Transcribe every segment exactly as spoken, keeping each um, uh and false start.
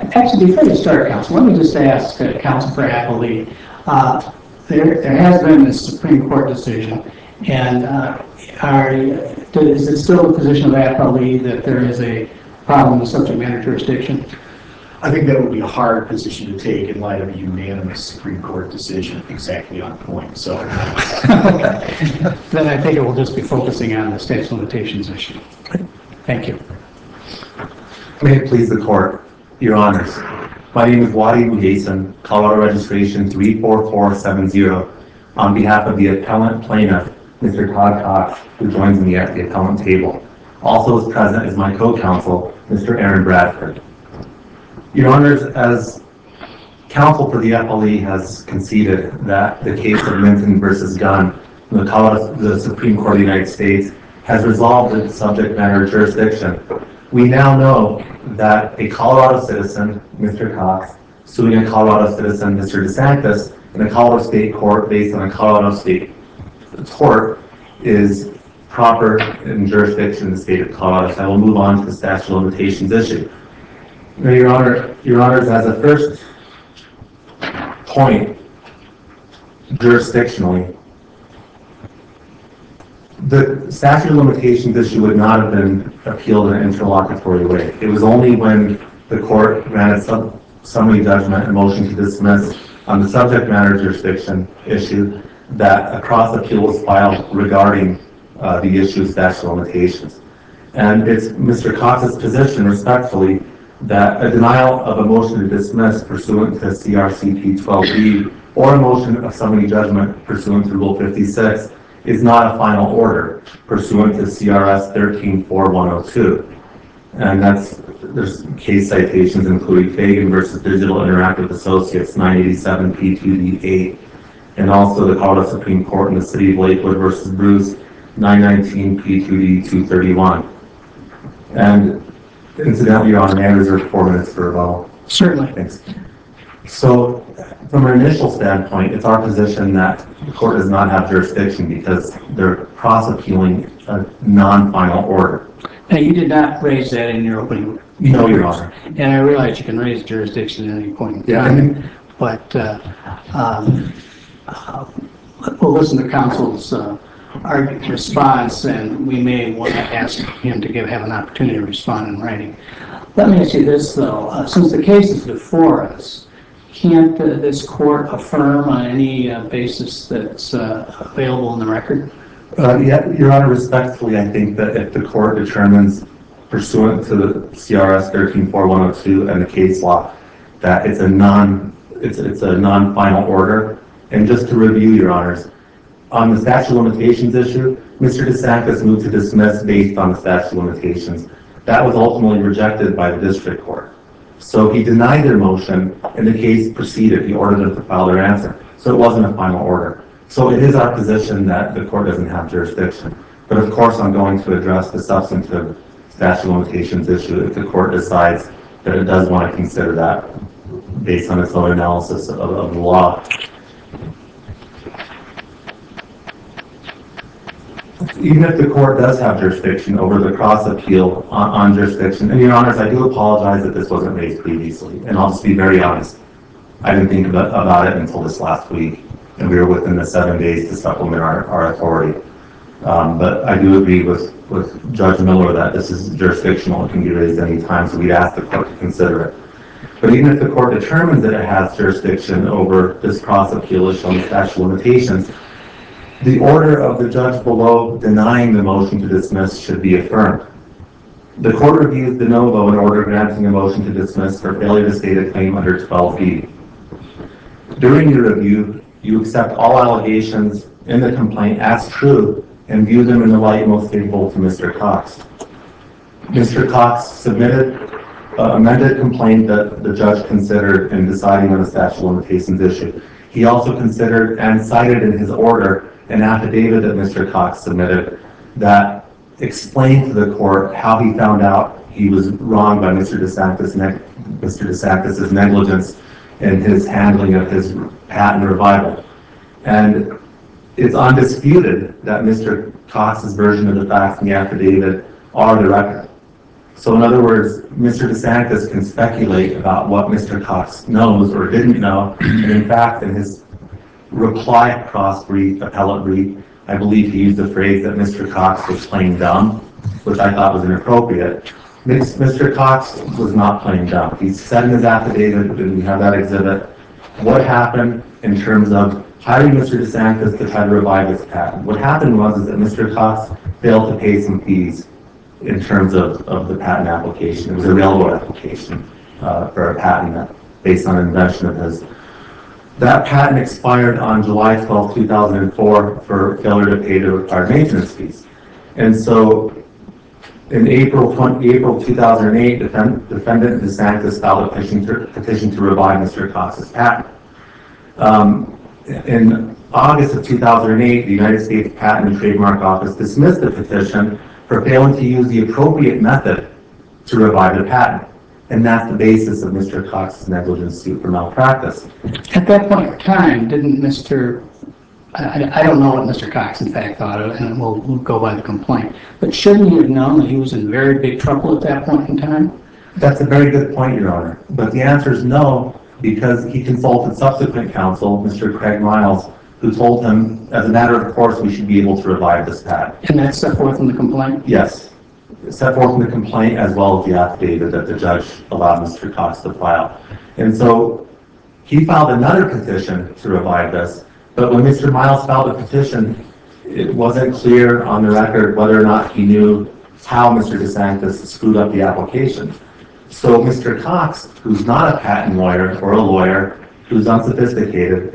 actually, before you start, Council, let me just ask uh, Council for Appellee. Uh, there, there has been this Supreme Court decision, and uh, are, is it still the position of Appellee that there is a problem with subject matter jurisdiction? I think that would be a hard position to take in light of a unanimous Supreme Court decision exactly on point. So then I think it will just be focusing on the statute of limitations issue. Thank you. May it please the Court, Your Honors. My name is Wadi Mugason, Colorado registration three four four seven zero, on behalf of the appellant plaintiff, Mister Todd Cox, who joins me at the appellant table. Also is present is my co-counsel, Mister Aaron Bradford. Your Honors, as counsel for the appellee has conceded that the case of Minton versus Gunn, the, Colorado, the Supreme Court of the United States, has resolved the subject matter jurisdiction. We now know that a Colorado citizen, Mister Cox, suing a Colorado citizen, Mister DeSantis, in a Colorado state court based on a Colorado state tort is proper in jurisdiction in the state of Colorado. So I will move on to the statute of limitations issue. Now, Your Honor, Your Honors, as a first point, jurisdictionally, the statute of limitations issue would not have been appealed in an interlocutory way. It was only when the court granted some summary judgment and motion to dismiss on the subject matter jurisdiction issue that a cross appeal was filed regarding uh, the issue of statute of limitations. And it's Mister Cox's position, respectfully, that a denial of a motion to dismiss pursuant to C R C P twelve B or a motion of summary judgment pursuant to Rule fifty-six is not a final order pursuant to C R S thirteen four one oh two. And that's, there's case citations including Fagan versus Digital Interactive Associates nine eighty-seven P two D eight, and also the Colorado Supreme Court in the City of Lakewood versus Bruce nine nineteen P two D two thirty-one. And incidentally, Your Honor, may I reserve four minutes for rebuttal? Certainly. Thanks. So, from an initial standpoint, it's our position that the court does not have jurisdiction because they're cross-appealing a non-final order. Now, you did not raise that in your opening. No, Your Honor. And I realize you can raise jurisdiction at any point in Yeah, time, and but uh, um, uh, we'll listen to counsel's uh, argument response, and we may want to ask him to give have an opportunity to respond in writing. Let me ask you this, though. Uh, since the case is before us, can't uh, this court affirm on any uh, basis that's uh, available in the record? Uh, yeah, Your Honor, respectfully, I think that if the court determines pursuant to the C R S thirteen four one oh two and the case law that it's a non it's it's a non-final order, and just to review, Your Honors, on the statute of limitations issue, Mister DeSantis moved to dismiss based on the statute of limitations. That was ultimately rejected by the district court. So he denied their motion, and the case proceeded. He ordered them to file their answer. So it wasn't a final order. So it is our position that the court doesn't have jurisdiction. But of course, I'm going to address the substantive statute of limitations issue if the court decides that it does want to consider that based on its own analysis of, of the law. Even if the court does have jurisdiction over the cross appeal on, on jurisdiction, and Your Honors, I do apologize that this wasn't raised previously, and I'll just be very honest. I didn't think about, about it until this last week, and we were within the seven days to supplement our, our authority. Um, but I do agree with, with Judge Miller that this is jurisdictional. It can be raised any time, so we'd ask the court to consider it. But even if the court determines that it has jurisdiction over this cross appeal issue on the statute of limitations, the order of the judge below denying the motion to dismiss should be affirmed. The court reviews de novo an order granting a motion to dismiss for failure to state a claim under twelve B. During your review, you accept all allegations in the complaint as true and view them in the light most favorable to Mister Cox. Mister Cox submitted an amended complaint that the judge considered in deciding on the statute of limitations issue. He also considered and cited in his order an affidavit that Mister Cox submitted that explained to the court how he found out he was wrong by Mister DeSantis, Mister DeSantis' negligence in his handling of his patent revival. And it's undisputed that Mister Cox's version of the facts in the affidavit are the record. So in other words, Mister DeSantis can speculate about what Mister Cox knows or didn't know, and in fact, in his reply cross brief, appellate brief, I believe he used the phrase that Mister Cox was playing dumb, which I thought was inappropriate. Mister Cox was not playing dumb. He said in his affidavit, and we have that exhibit, what happened in terms of hiring Mister DeSantis to try to revive this patent. What happened was is that Mister Cox failed to pay some fees in terms of, of the patent application. It was a railroad application uh, for a patent that, based on an invention of his. That patent expired on July twelfth, two thousand four for failure to pay the required maintenance fees. And so in April two thousand eight, defend, defendant DeSantis filed a petition to, petition to revive Mister Cox's patent. Um, in August of two thousand eight, the United States Patent and Trademark Office dismissed the petition for failing to use the appropriate method to revive the patent. And that's the basis of Mister Cox's negligence suit for malpractice. At that point in time, didn't Mister I, I don't know what Mister Cox in fact thought of it, and we'll, we'll go by the complaint. But shouldn't he have known that he was in very big trouble at that point in time? That's a very good point, Your Honor. But the answer is no, because he consulted subsequent counsel, Mister Craig Miles, who told him, as a matter of course, we should be able to revive this patent. And that's set forth in the complaint? Yes. Set forth in the complaint as well as the affidavit that the judge allowed Mister Cox to file. And so he filed another petition to revive this, but when Mister Miles filed a petition, it wasn't clear on the record whether or not he knew how Mister DeSantis screwed up the application. So Mister Cox, who's not a patent lawyer or a lawyer, who's unsophisticated,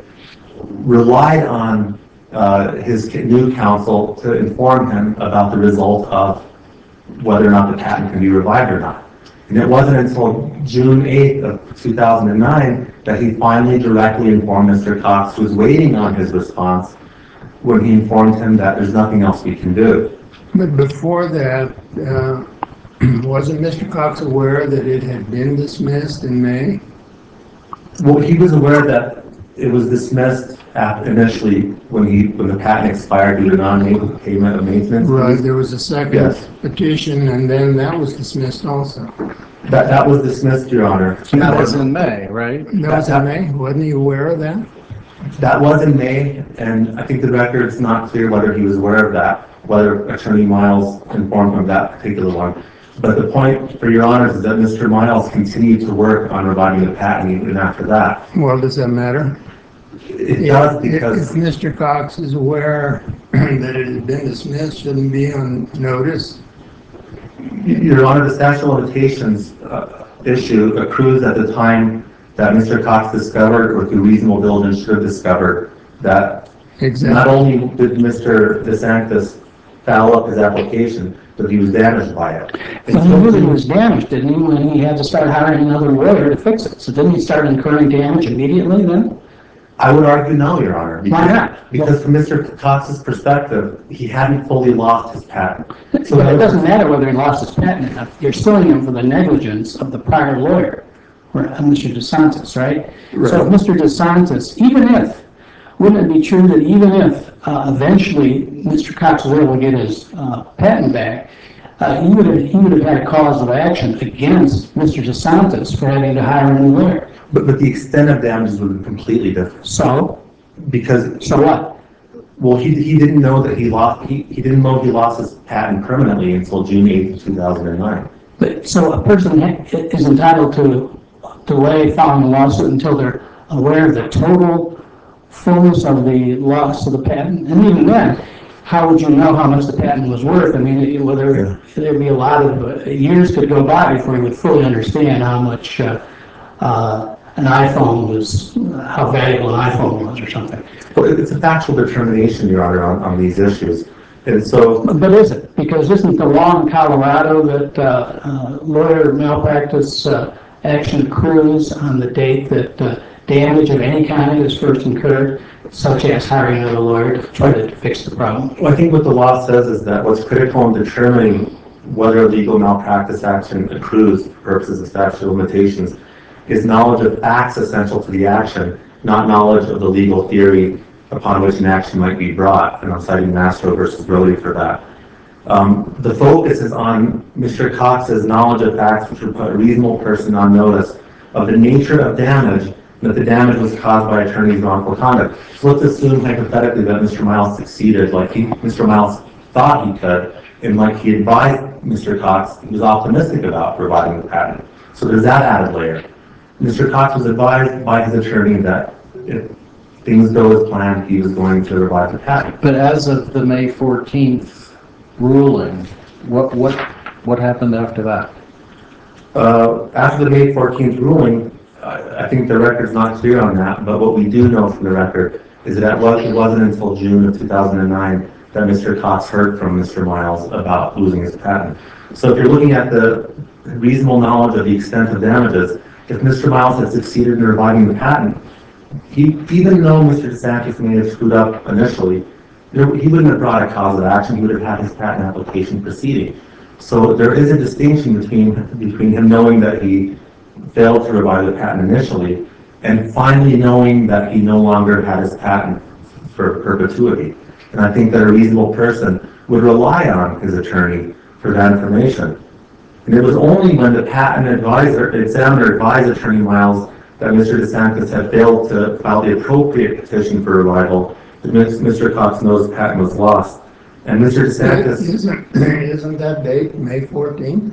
relied on uh, his new counsel to inform him about the result of whether or not the patent can be revived or not. And it wasn't until June eighth of two thousand nine that he finally directly informed Mister Cox, who was waiting on his response, when he informed him that there's nothing else we can do. But before that, uh, wasn't Mister Cox aware that it had been dismissed in May? Well, he was aware that it was dismissed at initially when he when the patent expired due to non-payment of maintenance. Right, there was a second Yes. petition, and then that was dismissed also. That that was dismissed, Your Honor. And that was in May, right? That was in May? Wasn't he aware of that? That was in May, and I think the record's not clear whether he was aware of that, whether Attorney Miles informed him of that particular one. But the point, for Your Honors, is that Mister Miles continued to work on reviving the patent even after that. Well, does that matter? It does If- because, If Mister Cox is aware that it had been dismissed, shouldn't be on notice? Your Honor, the statute of limitations uh, issue accrues at the time that Mister Cox discovered, or through reasonable diligence should have discovered, that not Exactly. only did Mister DeSantis foul up his application, but he was damaged by it. Well, he knew that he was damaged, didn't he, when he had to start hiring another lawyer to fix it? So didn't he start incurring damage immediately then? I would argue no, Your Honor. Why because- not? Because from Mister Cox's perspective, he hadn't fully lost his patent. So But it doesn't matter whether he lost his patent or not. You're suing him for the negligence of the prior lawyer, or uh, Mister DeSantis, right? So if Mister DeSantis, even if, wouldn't it be true that even if uh, eventually Mister Cox was able to get his uh, patent back, uh, he would have he would have had a cause of action against Mister DeSantis for having to hire a new lawyer. But, but the extent of damages would be completely different. So, Because, so what? well, he, he didn't know that he lost, he, he didn't know he lost his patent permanently until June eighth, two thousand nine. But, so a person ha- is entitled to delay filing a lawsuit until they're aware of the total fullness of the loss of the patent? And even then, how would you know how much the patent was worth? I mean, it- whether Yeah. there'd be a lot of, uh, years could go by before you would fully understand how much uh, uh, an iPhone was, how valuable an iPhone was or something. Well, it's a factual determination, Your Honor, on, on these issues. And so, But is it? Because isn't the law in Colorado that uh, uh, lawyer malpractice uh, action accrues on the date that uh, damage of any kind is first incurred, such as hiring another lawyer to try to fix the problem? well, I think what the law says is that what's critical in determining whether a legal malpractice action accrues for purposes of statute of limitations is knowledge of facts essential to the action, not knowledge of the legal theory upon which an action might be brought. And I'm citing Mastro versus Brody for that. Um, the focus is on Mister Cox's knowledge of facts which would put a reasonable person on notice of the nature of damage, that the damage was caused by attorney's wrongful conduct. So let's assume hypothetically that Mister Miles succeeded like he, Mister Miles thought he could, and like he advised Mister Cox, he was optimistic about providing the patent. So there's that added layer. Mister Cox was advised by his attorney that if things go as planned, he was going to revive the patent. But as of the May fourteenth ruling, what what what happened after that? Uh, after the May fourteenth ruling, I, I think the record's not clear on that, but what we do know from the record is that it wasn't until June of two thousand nine that Mister Cox heard from Mister Miles about losing his patent. So if you're looking at the reasonable knowledge of the extent of damages, if Mister Miles had succeeded in reviving the patent, he, even though Mister DeSantis may have screwed up initially, there, he wouldn't have brought a cause of action. He would have had his patent application proceeding. So there is a distinction between between him knowing that he failed to revive the patent initially and finally knowing that he no longer had his patent for perpetuity. And I think that a reasonable person would rely on his attorney for that information. And it was only when the patent advisor, examiner advised Attorney Miles that Mister DeSantis had failed to file the appropriate petition for revival that Mister Cox knows the patent was lost. And Mister DeSantis... Isn't, isn't that date May fourteenth?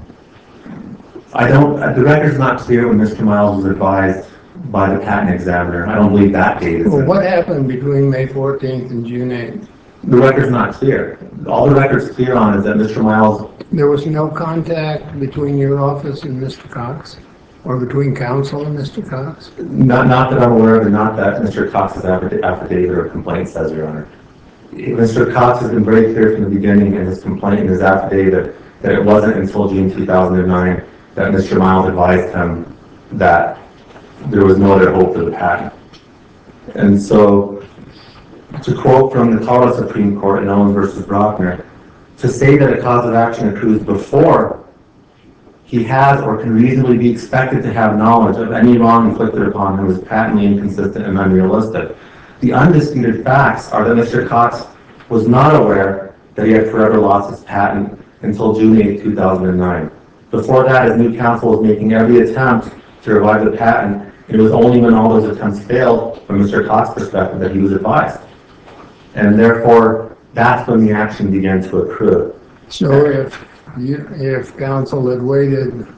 I don't, the record's not clear when Mister Miles was advised by the patent examiner. I don't believe that date is... Well, what happened between May fourteenth and June eighth? The record's not clear. All the record's clear on is that Mister Miles... There was no contact between your office and Mister Cox? Or between counsel and Mister Cox? Not, not that I'm aware of, and not that Mister Cox's affidavit or complaint says, Your Honor. Mister Cox has been very clear from the beginning in his complaint and his affidavit that it wasn't until June two thousand nine that Mister Miles advised him that there was no other hope for the patent. And so, to quote from the Colorado Supreme Court in Owens versus Brockner, to say that a cause of action accrues before he has or can reasonably be expected to have knowledge of any wrong inflicted upon him is patently inconsistent and unrealistic. The undisputed facts are that Mister Cox was not aware that he had forever lost his patent until June eighth, two thousand nine. Before that, his new counsel was making every attempt to revive the patent. It was only when all those attempts failed, from Mister Cox's perspective, that he was advised. And therefore, that's when the action began to accrue. So if you, if counsel had waited,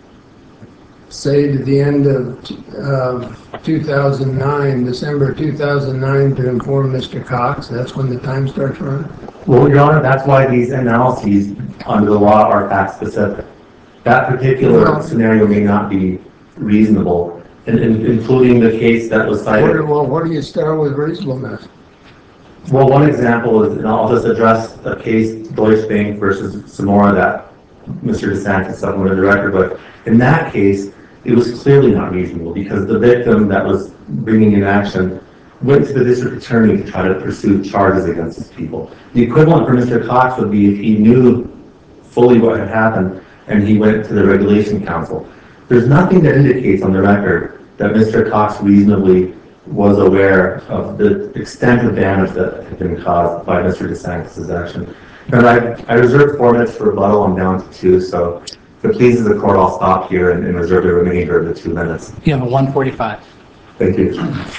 say to the end of uh, two thousand nine, December two thousand nine, to inform Mister Cox, that's when the time starts running? Well, Your Honor, that's why these analyses under the law are fact specific. That particular Well, scenario may not be reasonable, in, in, including the case that was cited. Where, well, where do you start with reasonableness? Well, one example is, and I'll just address a case, Deutsche Bank versus Samora, that Mister DeSantis supplemented the record, but in that case, it was clearly not reasonable because the victim that was bringing in action went to the district attorney to try to pursue charges against these people. The equivalent for Mister Cox would be if he knew fully what had happened and he went to the regulation council. There's nothing that indicates on the record that Mister Cox reasonably was aware of the extent of damage that had been caused by Mister DeSantis' action. And I, I reserved four minutes for rebuttal. I'm down to two, so if it pleases the court, I'll stop here and, and reserve the remainder of the two minutes. You have a one forty-five. Thank you.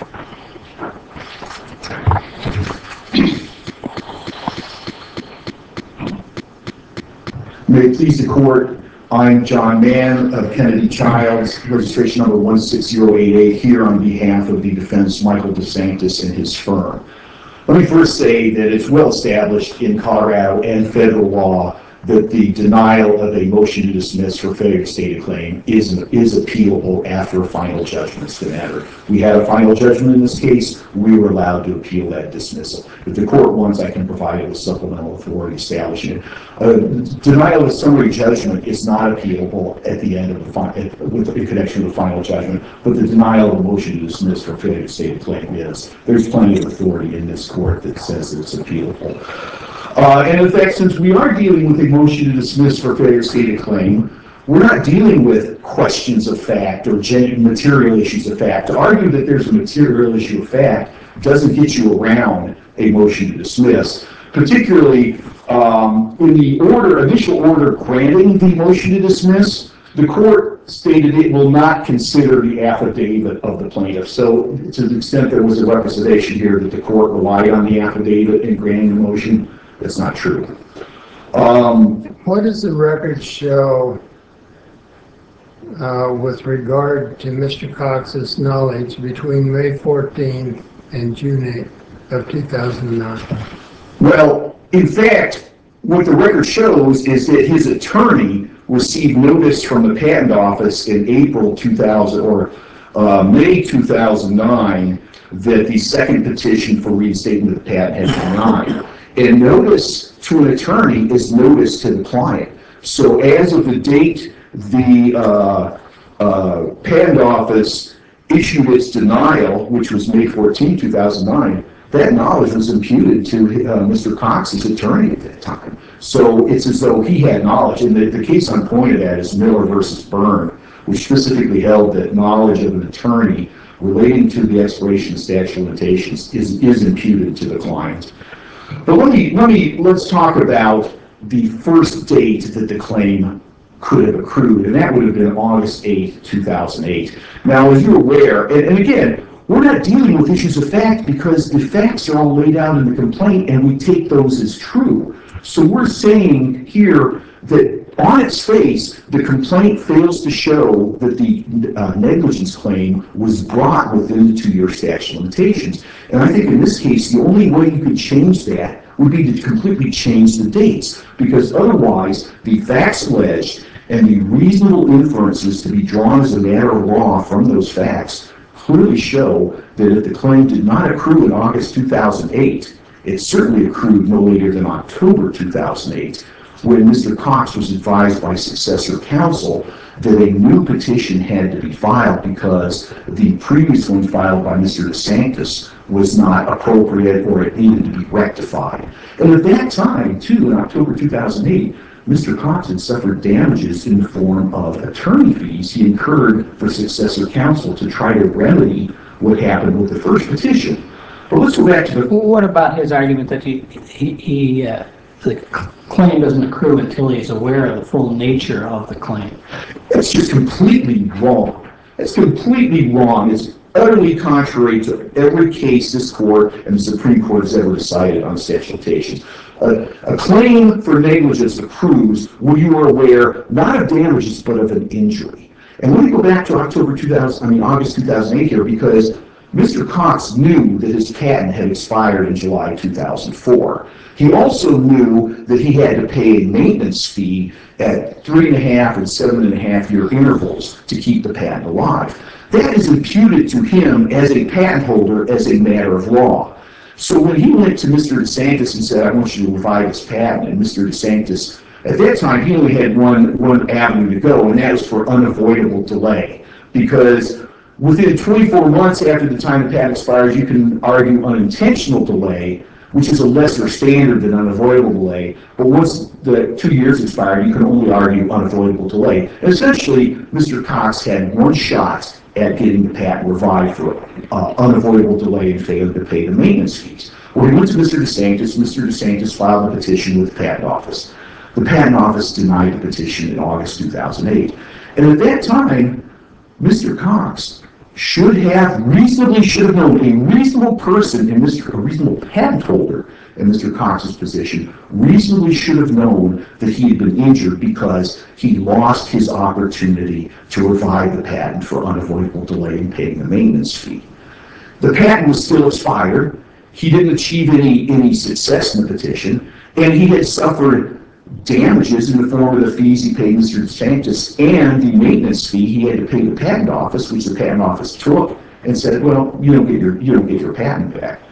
May it please the court, I'm John Mann of Kennedy Childs, registration number one six zero eight eight, here on behalf of the defense Michael DeSantis and his firm. Let me first say that it's well established in Colorado and federal law that the denial of a motion to dismiss for failure to state a claim is, is appealable after a final judgment is the matter. We had a final judgment in this case. We were allowed to appeal that dismissal. If the court wants, I can provide it with supplemental authority establishing it. Uh, denial of summary judgment is not appealable at the end of the final, with in connection with the final judgment, but the denial of a motion to dismiss for failure to state a claim is. There's plenty of authority in this court that says it's appealable. Uh, and in fact, since we are dealing with a motion to dismiss for failure to state a claim, we're not dealing with questions of fact or genuine material issues of fact. To argue that there's a material issue of fact doesn't get you around a motion to dismiss, particularly Um, in the order, initial order granting the motion to dismiss, the court stated it will not consider the affidavit of the plaintiff. So to the extent there was a representation here that the court relied on the affidavit in granting the motion, that's not true. Um, What does the record show uh, with regard to Mister Cox's knowledge between May fourteenth and June eighth of two thousand nine? Well, in fact, what the record shows is that his attorney received notice from the patent office in April two thousand or uh, May two thousand nine that the second petition for reinstatement of the patent had been denied. And notice to an attorney is notice to the client. So as of the date the uh, uh, patent office issued its denial, which was May fourteenth, two thousand nine, that knowledge was imputed to uh, Mister Cox's attorney at that time. So it's as though he had knowledge, and the, the case I'm pointed at is Miller versus Byrne, which specifically held that knowledge of an attorney relating to the expiration of statute of limitations is, is imputed to the client. But let me, let me, let's talk about the first date that the claim could have accrued, and that would have been August eighth, two thousand eight. Now, as you're aware, and, and again, we're not dealing with issues of fact because the facts are all laid out in the complaint and we take those as true. So we're saying here that on its face, the complaint fails to show that the uh, negligence claim was brought within the two-year statute of limitations. And I think in this case, the only way you could change that would be to completely change the dates, because otherwise the facts alleged and the reasonable inferences to be drawn as a matter of law from those facts clearly show that if the claim did not accrue in August two thousand eight, it certainly accrued no later than October two thousand eight, when Mister Cox was advised by successor counsel that a new petition had to be filed because the previous one filed by Mister DeSantis was not appropriate or it needed to be rectified. And at that time, too, in October two thousand eight, Mister Cox had suffered damages in the form of attorney fees he incurred for successor counsel to try to remedy what happened with the first petition. But let's go back to the... What about his argument that he, he, he uh, the claim doesn't accrue until he's aware of the full nature of the claim? That's just completely wrong. That's completely wrong. It's utterly contrary to every case this court and the Supreme Court has ever decided on statute of limitations. A, a claim for negligence accrues when you are aware not of damages but of an injury. And let me go back to October two thousand, I mean August two thousand eight here, because Mister Cox knew that his patent had expired in July two thousand four. He also knew that he had to pay a maintenance fee at three and a half and seven and a half year intervals to keep the patent alive. That is imputed to him as a patent holder as a matter of law. So when he went to Mister DeSantis and said, I want you to revive this patent, and Mister DeSantis, at that time, he only had one, one avenue to go, and that was for unavoidable delay. Because within twenty-four months after the time the patent expires, you can argue unintentional delay, which is a lesser standard than unavoidable delay. But once the two years expired, you can only argue unavoidable delay. And essentially, Mister Cox had one shot at getting the patent revived for uh, unavoidable delay and failed to pay the maintenance fees. Well, he went to Mister DeSantis. Mister DeSantis filed a petition with the Patent Office. The Patent Office denied the petition in August two thousand eight. And at that time, Mister Cox should have, reasonably should have known, a reasonable person in Mister a reasonable patent holder in Mister Cox's position, reasonably should have known that he had been injured because he lost his opportunity to revive the patent for unavoidable delay in paying the maintenance fee. The patent was still expired. He didn't achieve any, any success in the petition, and he had suffered damages in the form of the fees he paid Mister DeSantis and the maintenance fee he had to pay the Patent Office, which the Patent Office took and said, well, you don't get your, you don't get your patent back.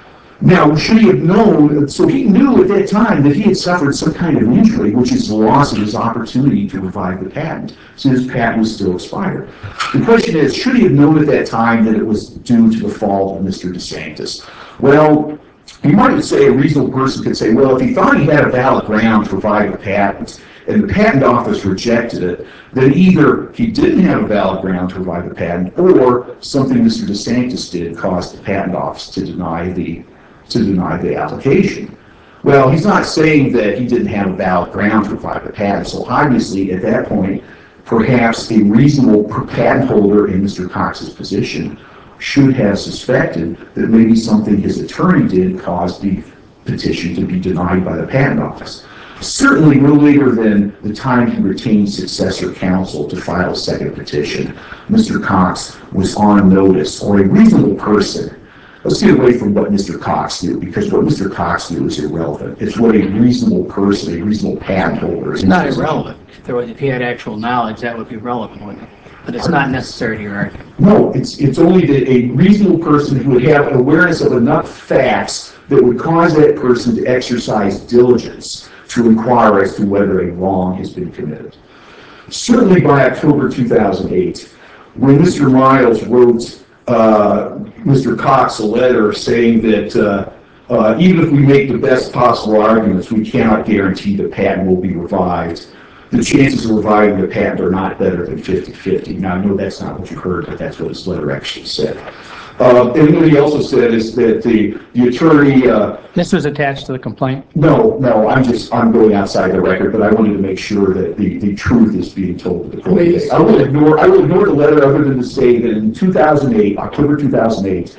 Now, should he have known, so he knew at that time that he had suffered some kind of injury, which is the loss of his opportunity to revive the patent, so his patent was still expired. The question is, should he have known at that time that it was due to the fault of Mister DeSantis? Well, you might say a reasonable person could say, well, if he thought he had a valid ground to revive the patent and the Patent Office rejected it, then either he didn't have a valid ground to revive the patent or something Mister DeSantis did caused the Patent Office to deny the to deny the application. Well, he's not saying that he didn't have a valid ground to provide the patent, so obviously at that point, perhaps a reasonable patent holder in Mister Cox's position should have suspected that maybe something his attorney did caused the petition to be denied by the patent office. Certainly no later than the time he retained successor counsel to file a second petition, Mister Cox was on notice, or a reasonable person. Let's get away from what Mister Cox knew, because what Mister Cox knew is irrelevant. It's what a reasonable person, a reasonable patent holder is. It's not irrelevant. If there was, if he had actual knowledge, that would be relevant, wouldn't it? But it's not necessary to your argument. No, it's, it's only that a reasonable person who would have awareness of enough facts that would cause that person to exercise diligence to inquire as to whether a wrong has been committed. Certainly by October two thousand eight, when Mister Miles wrote uh, Mister Cox a letter saying that uh, uh, even if we make the best possible arguments, we cannot guarantee the patent will be revived. The chances of reviving the patent are not better than fifty fifty. Now, I know that's not what you heard, but that's what his letter actually said. Uh, and what he also said is that the, the attorney... Uh, This was attached to the complaint? No, no, I'm just, I'm going outside the record, but I wanted to make sure that the, the truth is being told to the court. Please. I will ignore, I will ignore the letter other than to say that in two thousand eight, October two thousand eight,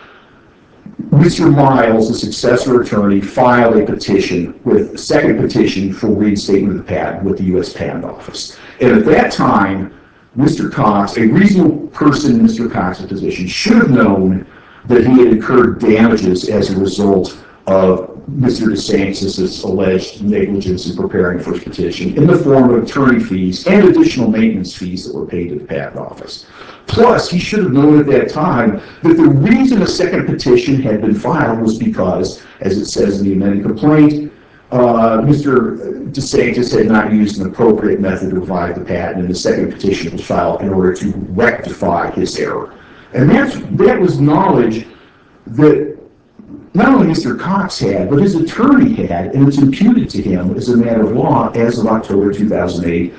Mister Miles, the successor attorney, filed a petition with a second petition for reinstatement of the patent with the U S Patent Office. And at that time, Mister Cox, a reasonable person in Mister Cox's position, should have known that he had incurred damages as a result of Mister DeSantis' alleged negligence in preparing for his petition in the form of attorney fees and additional maintenance fees that were paid to the Patent Office. Plus, he should have known at that time that the reason a second petition had been filed was because, as it says in the amended complaint, uh, Mister DeSantis had not used an appropriate method to revive the patent, and the second petition was filed in order to rectify his error. And that's, that was knowledge that not only Mister Cox had, but his attorney had, and it's imputed to him as a matter of law as of October two thousand eight,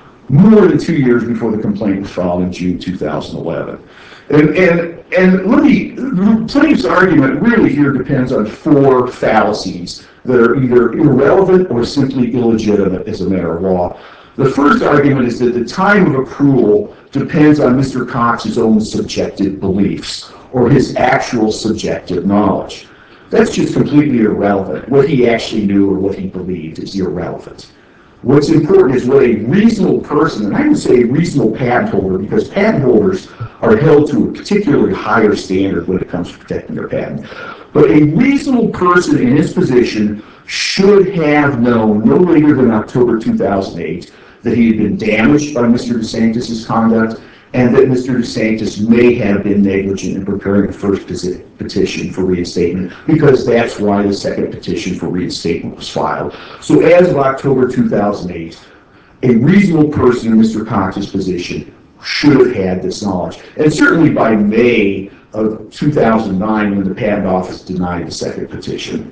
more than two years before the complaint was filed in June two thousand eleven. And, and, and let me, the plaintiff's argument really here depends on four fallacies that are either irrelevant or simply illegitimate as a matter of law. The first argument is that the time of accrual depends on Mister Cox's own subjective beliefs or his actual subjective knowledge. That's just completely irrelevant. What he actually knew or what he believed is irrelevant. What's important is what a reasonable person, and I would say a reasonable patent holder, because patent holders are held to a particularly higher standard when it comes to protecting their patent. But a reasonable person in his position should have known no later than October two thousand eight that he had been damaged by Mister DeSantis' conduct and that Mister DeSantis may have been negligent in preparing the first petition for reinstatement, because that's why the second petition for reinstatement was filed. So as of October two thousand eight, a reasonable person in Mister Cox's position should have had this knowledge. And certainly by May of two thousand nine, when the Patent Office denied the second petition.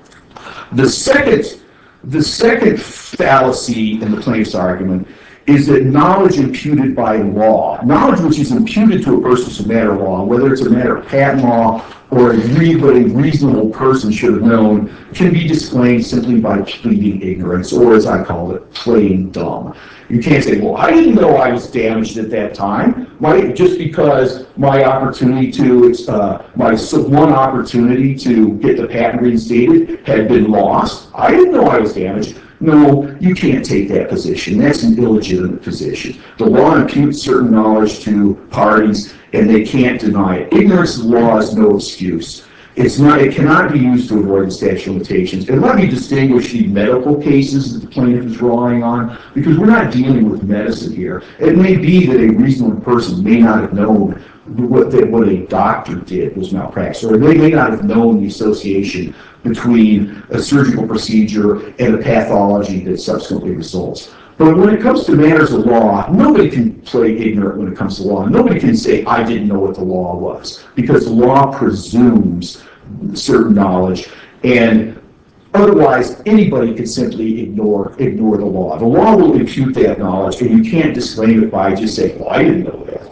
The second, the second fallacy in the plaintiff's argument is that knowledge imputed by law, knowledge which is imputed to a person as a matter of law, whether it's a matter of patent law or a what a reasonable person should have known, can be disclaimed simply by pleading ignorance, or as I call it, playing dumb. You can't say, well, I didn't know I was damaged at that time. My, just because my opportunity to, uh, my one opportunity to get the patent reinstated had been lost, I didn't know I was damaged. No, you can't take that position. That's an illegitimate position. The law imputes certain knowledge to parties, and they can't deny it. Ignorance of the law is no excuse. It's not, it cannot be used to avoid the statute of limitations. And let me distinguish the medical cases that the plaintiff is relying on, because we're not dealing with medicine here. It may be that a reasonable person may not have known what, that what a doctor did was malpractice, or they may not have known the association between a surgical procedure and a pathology that subsequently results. But when it comes to matters of law, nobody can play ignorant when it comes to law. Nobody can say, I didn't know what the law was, because the law presumes certain knowledge, and otherwise anybody can simply ignore, ignore the law. The law will impute that knowledge, and you can't disclaim it by just saying, well, I didn't know that.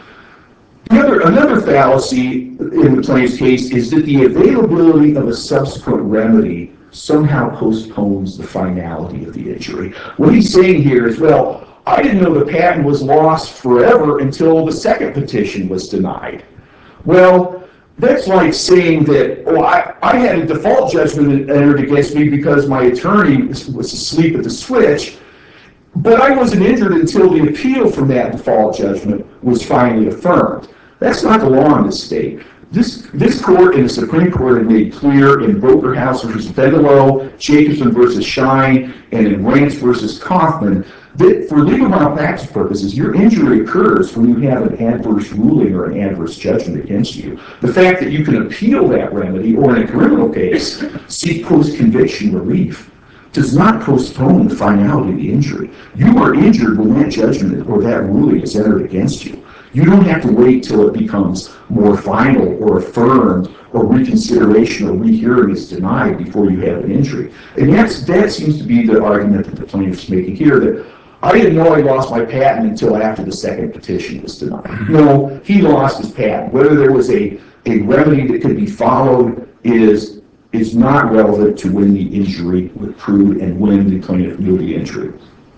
Another, another fallacy in the plaintiff's case is that the availability of a subsequent remedy somehow postpones the finality of the injury. What he's saying here is, well, I didn't know the patent was lost forever until the second petition was denied. Well, that's like saying that, oh, I, I had a default judgment entered against me because my attorney was asleep at the switch, but I wasn't injured until the appeal from that default judgment was finally affirmed. That's not the law in this state. This, this court and the Supreme Court have made clear in Broker House versus Bigelow, Jacobson versus Shine, and in Rance versus Kaufman that for legal malpractice purposes, your injury occurs when you have an adverse ruling or an adverse judgment against you. The fact that you can appeal that remedy or in a criminal case seek post-conviction relief does not postpone the finality of the injury. You are injured when that judgment or that ruling is entered against you. You don't have to wait till it becomes more final or affirmed or reconsideration or rehearing is denied before you have an injury. And that's, that seems to be the argument that the plaintiff's making here, that I didn't know I lost my patent until after the second petition was denied. No, he lost his patent. Whether there was a, a remedy that could be followed is, is not relevant to when the injury accrued and when the plaintiff knew the injury.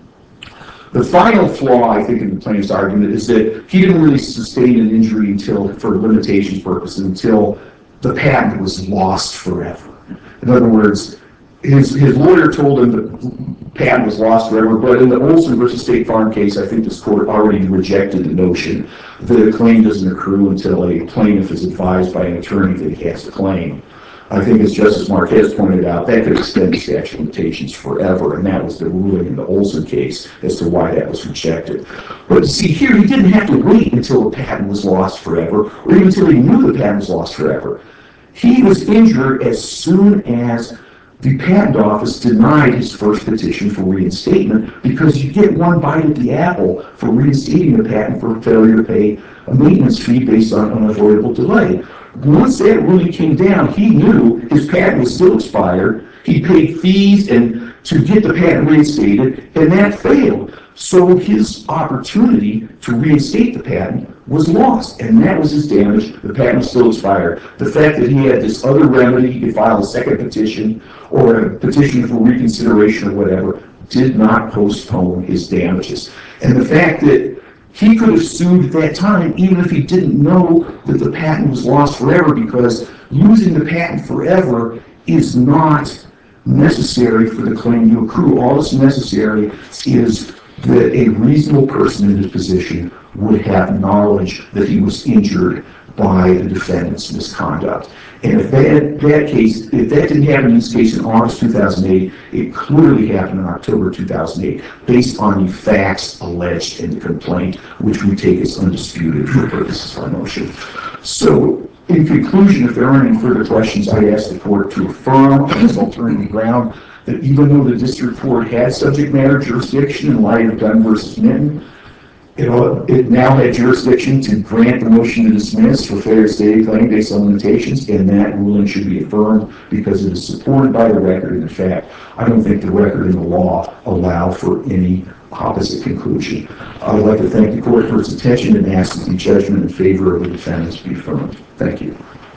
The final flaw, I think, in the plaintiff's argument is that he didn't really sustain an injury until, for limitations purposes, until the patent was lost forever. In other words, his, his lawyer told him that the patent was lost forever, but in the Olson versus State Farm case, I think this court already rejected the notion that a claim doesn't accrue until a plaintiff is advised by an attorney that he has a claim. I think, as Justice Marquez pointed out, that could extend the statute of limitations forever, and that was the ruling in the Olson case as to why that was rejected. But see, here he didn't have to wait until the patent was lost forever, or even until he knew the patent was lost forever. He was injured as soon as the patent office denied his first petition for reinstatement, because you get one bite at the apple for reinstating the patent for failure to pay a maintenance fee based on unavoidable delay. Once that ruling came down, he knew his patent was still expired. He paid fees and to get the patent reinstated, and that failed. So his opportunity to reinstate the patent was lost, and that was his damage. The patent was still expired. The fact that he had this other remedy, he could file a second petition or a petition for reconsideration or whatever, did not postpone his damages. And the fact that he could have sued at that time even if he didn't know that the patent was lost forever, because losing the patent forever is not necessary for the claim to accrue. All that's necessary is that a reasonable person in his position would have knowledge that he was injured by the defendant's misconduct. And if that, that case, if that didn't happen in this case in August two thousand eight, it clearly happened in October two thousand eight, based on the facts alleged in the complaint, which we take as undisputed for purposes of our motion. So, in conclusion, if there aren't any further questions, I ask the court to affirm on this alternative ground that even though the district court had subject matter jurisdiction in light of Dunn versus Minton, It, it now had jurisdiction to grant the motion to dismiss for failure to state a claim based on limitations, and that ruling should be affirmed because it is supported by the record. And in fact, I don't think the record and the law allow for any opposite conclusion. I would like to thank the court for its attention and ask that the judgment in favor of the defendants be affirmed. Thank you.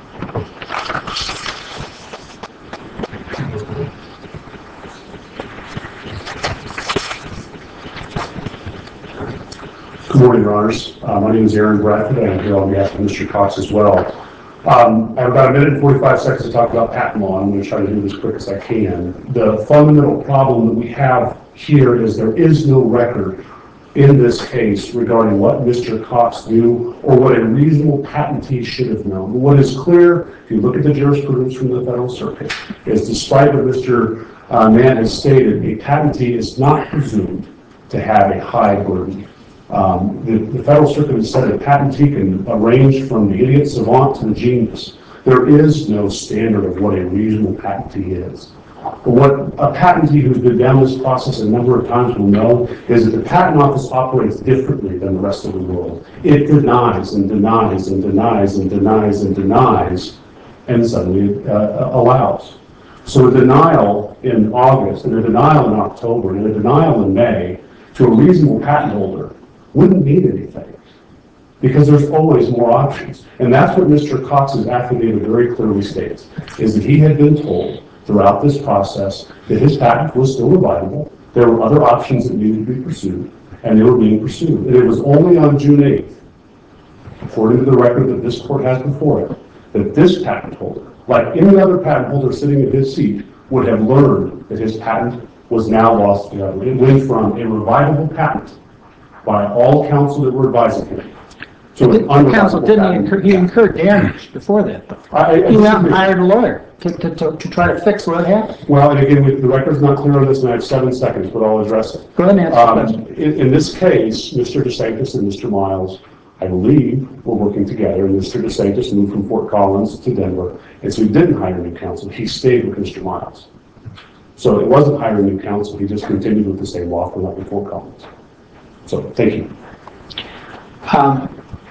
Good morning, Your Honors. Uh, my name is Aaron Bradford, and I'm here on behalf of Mister Cox as well. Um, I have about a minute and forty-five seconds to talk about patent law. I'm going to try to do this as quick as I can. The fundamental problem that we have here is there is no record in this case regarding what Mister Cox knew or what a reasonable patentee should have known. But what is clear, if you look at the jurisprudence from the Federal Circuit, is despite what Mister Uh, Mann has stated, a patentee is not presumed to have a high burden. Um, the, the Federal Circuit has said a patentee can range from the idiot savant to the genius. There is no standard of what a reasonable patentee is. But what a patentee who's been down this process a number of times will know is that the Patent Office operates differently than the rest of the world. It denies and denies and denies and denies and denies, and suddenly uh, allows. So a denial in August, and a denial in October, and a denial in May to a reasonable patent holder wouldn't mean anything, because there's always more options. And that's what Mister Cox's affidavit very clearly states, is that he had been told throughout this process that his patent was still revivable. There were other options that needed to be pursued, and they were being pursued. And it was only on June eighth, according to the record that this court has before it, that this patent holder, like any other patent holder sitting in his seat, would have learned that his patent was now lost forever. It went from a revivable patent by all counsel that were advising him to an unrevivable Counsel, didn't he patent. incur, he incurred damage before that, though. I- I He went out and disagree. hired a lawyer to, to, to, to try to fix what happened. Well, and again, we- the record's not clear on this, and I have seven seconds, but I'll address it. Go ahead and answer the Um, question. In, in this case, Mister DeSantis and Mister Miles, I believe, were working together, and Mister DeSantis moved from Fort Collins to Denver, and so he didn't hire new counsel, he stayed with Mister Miles. So it wasn't hiring new counsel, he just continued with the same law firm up in Fort Collins. So, thank you. Um,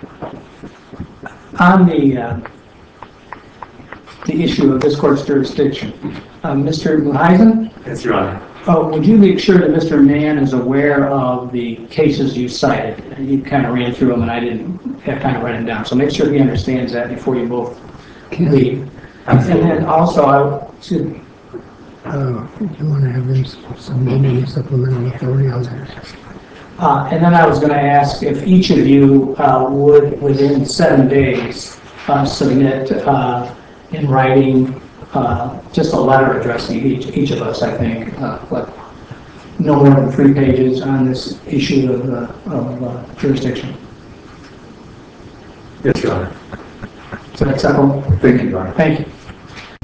On the, uh, the issue of this court's jurisdiction, uh, Mister Muheisen, Yes, Your Honor. oh, would you make sure that Mister Mann is aware of the cases you cited? You kind of ran through them and I didn't have time to write them down, so make sure he understands that before you both leave. And then also, I, excuse me, Uh, you want to have him s- submit any supplemental authority on that? Uh, And then I was going to ask if each of you uh, would, within seven days, uh, submit uh, in writing uh, just a letter addressing each, each of us, I think, uh, what, no more than three pages on this issue of, uh, of uh, jurisdiction. Yes, Your Honor. Is that acceptable? Thank you, Your Honor. Thank you.